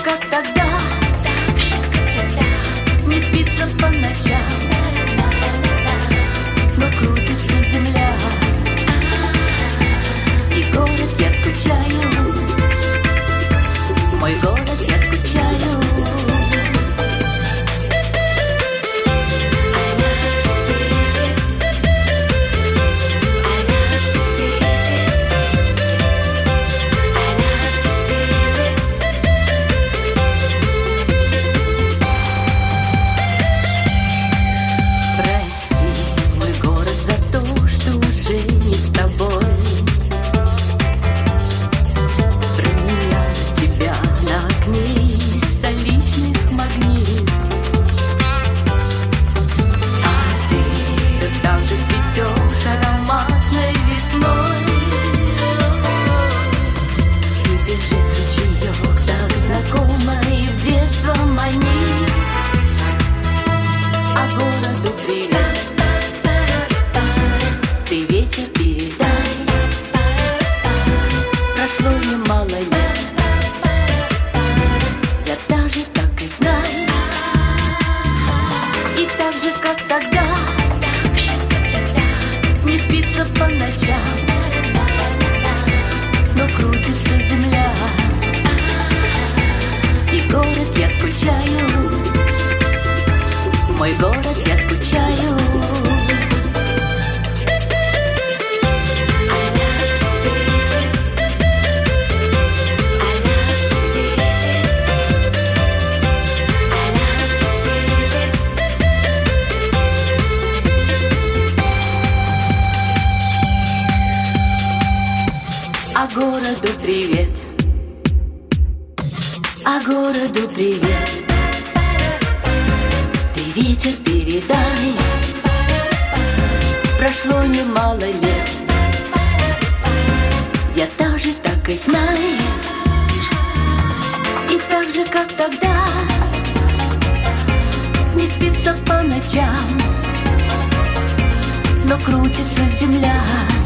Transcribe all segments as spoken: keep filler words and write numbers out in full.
как тогда, не спится по ночам, но крутится земля. И город я скучаю, мой город я скучаю. Прошло немало лет, я даже так и знаю. И так же, как тогда, не спится по ночам, но крутится земля. И город я скучаю, мой город я скучаю. А городу привет, а городу привет. Ты ветер передай, прошло немало лет, я тоже так и знаю. И так же, как тогда, не спится по ночам, но крутится земля.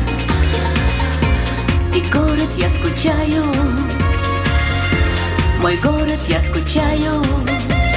И город я скучаю, мой город я скучаю.